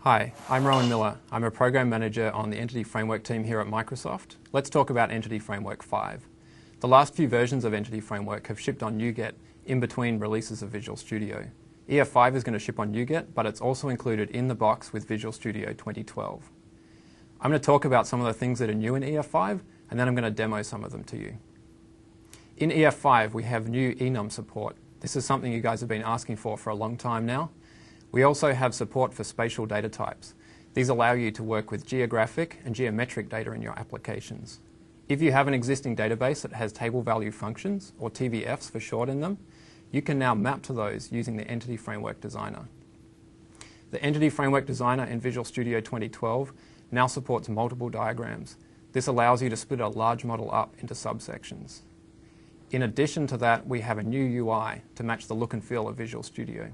Hi, I'm Rowan Miller. I'm a Program Manager on the Entity Framework team here at Microsoft. Let's talk about Entity Framework 5. The last few versions of Entity Framework have shipped on NuGet in between releases of Visual Studio. EF5 is going to ship on NuGet, but it's also included in the box with Visual Studio 2012. I'm going to talk about some of the things that are new in EF5, and then I'm going to demo some of them to you. In EF5, we have new enum support. This is something you guys have been asking for a long time now. We also have support for spatial data types. These allow you to work with geographic and geometric data in your applications. If you have an existing database that has table value functions, or TVFs for short in them, you can now map to those using the Entity Framework Designer. The Entity Framework Designer in Visual Studio 2012 now supports multiple diagrams. This allows you to split a large model up into subsections. In addition to that, we have a new UI to match the look and feel of Visual Studio.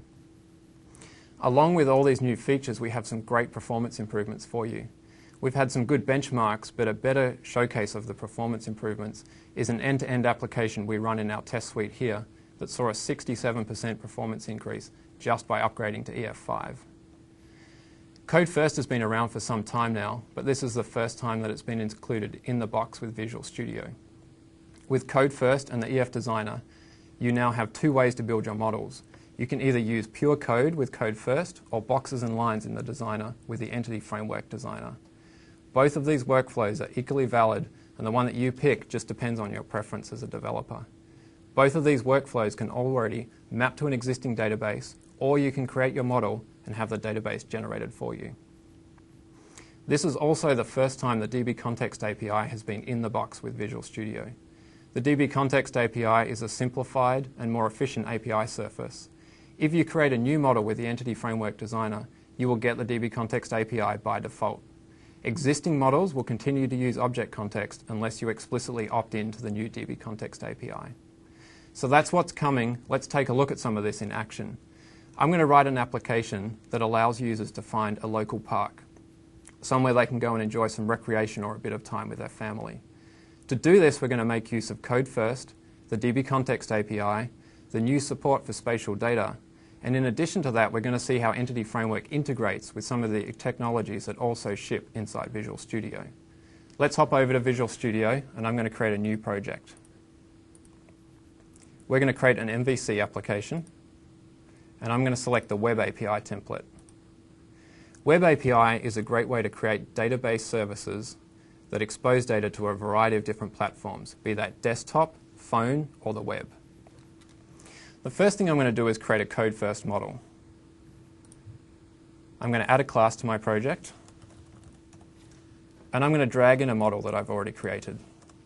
Along with all these new features, we have some great performance improvements for you. We've had some good benchmarks, but a better showcase of the performance improvements is an end-to-end application we run in our test suite here that saw a 67% performance increase just by upgrading to EF5. Code First has been around for some time now, but this is the first time that it's been included in the box with Visual Studio. With Code First and the EF Designer, you now have two ways to build your models. You can either use pure code with Code First or boxes and lines in the Designer with the Entity Framework Designer. Both of these workflows are equally valid, and the one that you pick just depends on your preference as a developer. Both of these workflows can already map to an existing database, or you can create your model and have the database generated for you. This is also the first time the DB Context API has been in the box with Visual Studio. The DB Context API is a simplified and more efficient API surface. If you create a new model with the Entity Framework Designer, you will get the DB Context API by default. Existing models will continue to use Object Context unless you explicitly opt in to the new DB Context API. So that's what's coming. Let's take a look at some of this in action. I'm going to write an application that allows users to find a local park, somewhere they can go and enjoy some recreation or a bit of time with their family. To do this, we're going to make use of Code First, the DB Context API, the new support for spatial data, and in addition to that, we're going to see how Entity Framework integrates with some of the technologies that also ship inside Visual Studio. Let's hop over to Visual Studio, and I'm going to create a new project. We're going to create an MVC application, and I'm going to select the Web API template. Web API is a great way to create database services that expose data to a variety of different platforms, be that desktop, phone, or the web. The first thing I'm going to do is create a Code First model. I'm going to add a class to my project, and I'm going to drag in a model that I've already created.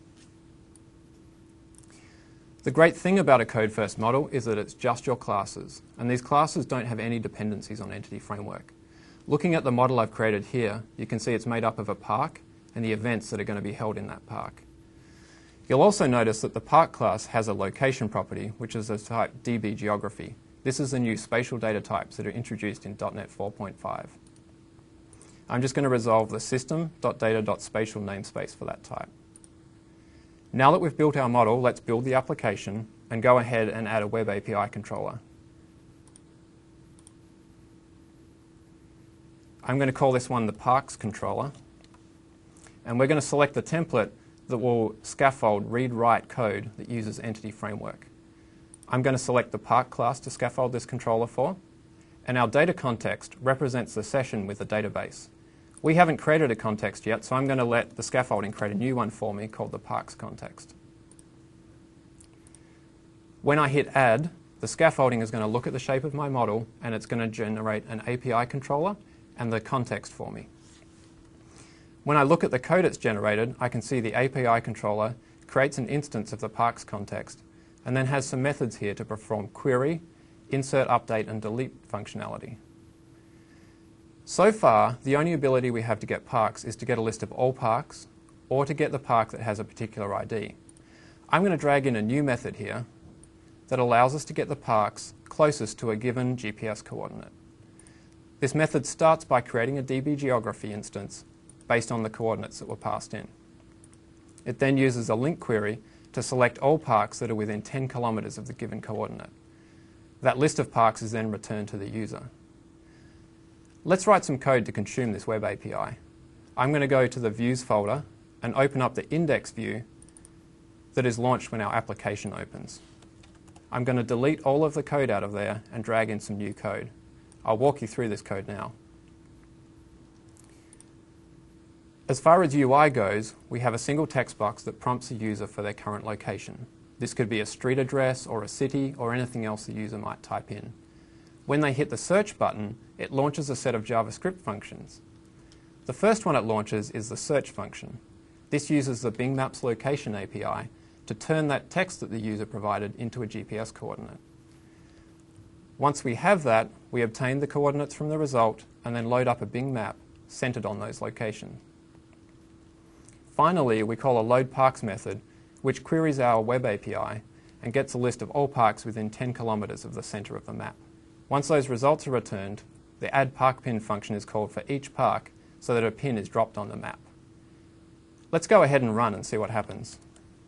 The great thing about a Code First model is that it's just your classes, and these classes don't have any dependencies on Entity Framework. Looking at the model I've created here, you can see it's made up of a park and the events that are going to be held in that park. You'll also notice that the park class has a location property, which is the type DB Geography. This is the new spatial data types that are introduced in .NET 4.5. I'm just going to resolve the system.data.spatial namespace for that type. Now that we've built our model, let's build the application and go ahead and add a Web API controller. I'm going to call this one the Parks controller, and we're going to select the template that will scaffold read-write code that uses Entity Framework. I'm going to select the Park class to scaffold this controller for, and our data context represents the session with the database. We haven't created a context yet, so I'm going to let the scaffolding create a new one for me called the Parks context. When I hit Add, the scaffolding is going to look at the shape of my model, and it's going to generate an API controller and the context for me. When I look at the code it's generated, I can see the API controller creates an instance of the Parks context and then has some methods here to perform query, insert, update, and delete functionality. So far, the only ability we have to get parks is to get a list of all parks or to get the park that has a particular ID. I'm going to drag in a new method here that allows us to get the parks closest to a given GPS coordinate. This method starts by creating a DB Geography instance based on the coordinates that were passed in. It then uses a link query to select all parks that are within 10 kilometers of the given coordinate. That list of parks is then returned to the user. Let's write some code to consume this web API. I'm going to go to the Views folder and open up the index view that is launched when our application opens. I'm going to delete all of the code out of there and drag in some new code. I'll walk you through this code now. As far as UI goes, we have a single text box that prompts a user for their current location. This could be a street address or a city or anything else the user might type in. When they hit the search button, it launches a set of JavaScript functions. The first one it launches is the search function. This uses the Bing Maps Location API to turn that text that the user provided into a GPS coordinate. Once we have that, we obtain the coordinates from the result and then load up a Bing map centered on those locations. Finally, we call a loadParks method, which queries our web API and gets a list of all parks within 10 kilometers of the center of the map. Once those results are returned, the addParkPin function is called for each park so that a pin is dropped on the map. Let's go ahead and run and see what happens.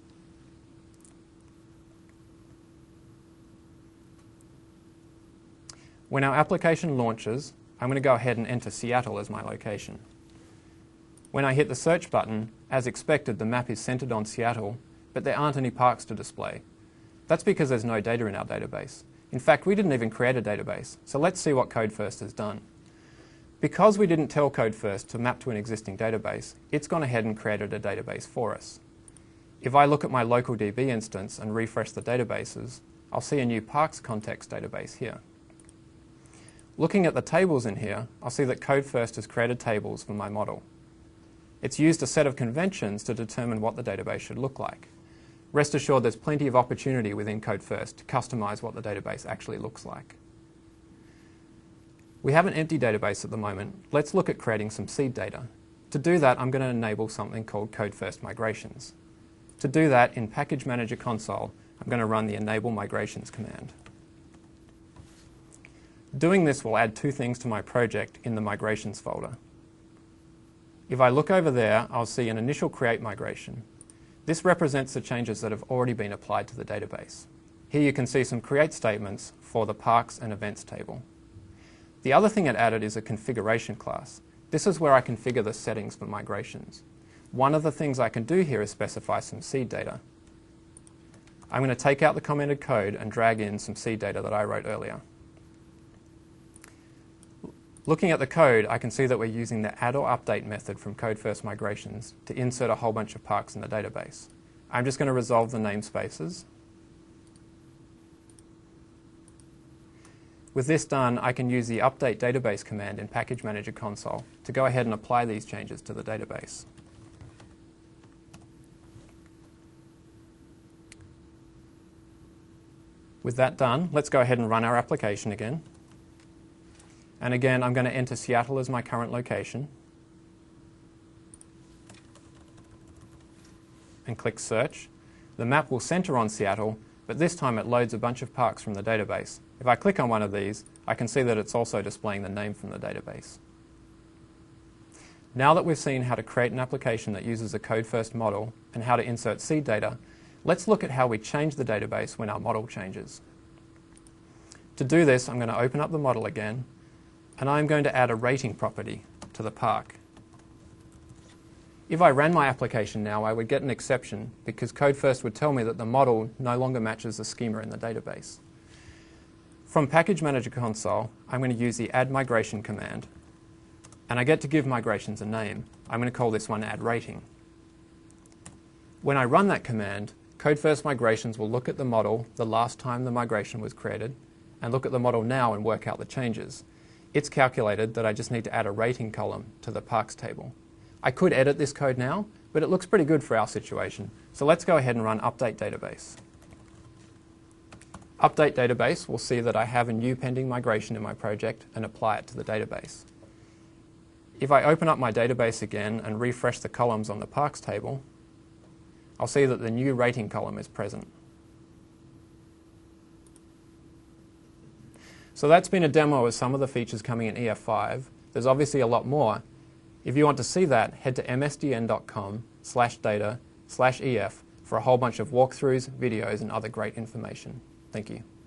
When our application launches, I'm going to go ahead and enter Seattle as my location. When I hit the search button, as expected, the map is centered on Seattle, but there aren't any parks to display. That's because there's no data in our database. In fact, we didn't even create a database, so let's see what CodeFirst has done. Because we didn't tell CodeFirst to map to an existing database, it's gone ahead and created a database for us. If I look at my local DB instance and refresh the databases, I'll see a new parks context database here. Looking at the tables in here, I'll see that CodeFirst has created tables for my model. It's used a set of conventions to determine what the database should look like. Rest assured there's plenty of opportunity within CodeFirst to customize what the database actually looks like. We have an empty database at the moment. Let's look at creating some seed data. To do that, I'm going to enable something called CodeFirst Migrations. To do that, in Package Manager console, I'm going to run the enable migrations command. Doing this will add two things to my project in the migrations folder. If I look over there, I'll see an initial create migration. This represents the changes that have already been applied to the database. Here you can see some create statements for the parks and events table. The other thing it added is a configuration class. This is where I configure the settings for migrations. One of the things I can do here is specify some seed data. I'm going to take out the commented code and drag in some seed data that I wrote earlier. Looking at the code, I can see that we're using the add or update method from CodeFirst Migrations to insert a whole bunch of parks in the database. I'm just going to resolve the namespaces. With this done, I can use the update database command in Package Manager console to go ahead and apply these changes to the database. With that done, let's go ahead and run our application again. And again, I'm going to enter Seattle as my current location and click Search. The map will center on Seattle, but this time it loads a bunch of parks from the database. If I click on one of these, I can see that it's also displaying the name from the database. Now that we've seen how to create an application that uses a CodeFirst model and how to insert seed data, let's look at how we change the database when our model changes. To do this, I'm going to open up the model again, and I'm going to add a rating property to the park. If I ran my application now, I would get an exception because CodeFirst would tell me that the model no longer matches the schema in the database. From Package Manager console, I'm going to use the add migration command, and I get to give migrations a name. I'm going to call this one add rating. When I run that command, CodeFirst Migrations will look at the model the last time the migration was created and look at the model now and work out the changes. It's calculated that I just need to add a rating column to the parks table. I could edit this code now, but it looks pretty good for our situation. So let's go ahead and run update database. Update database will see that I have a new pending migration in my project and apply it to the database. If I open up my database again and refresh the columns on the parks table, I'll see that the new rating column is present. So that's been a demo of some of the features coming in EF5. There's obviously a lot more. If you want to see that, head to msdn.com/data/EF for a whole bunch of walkthroughs, videos, and other great information. Thank you.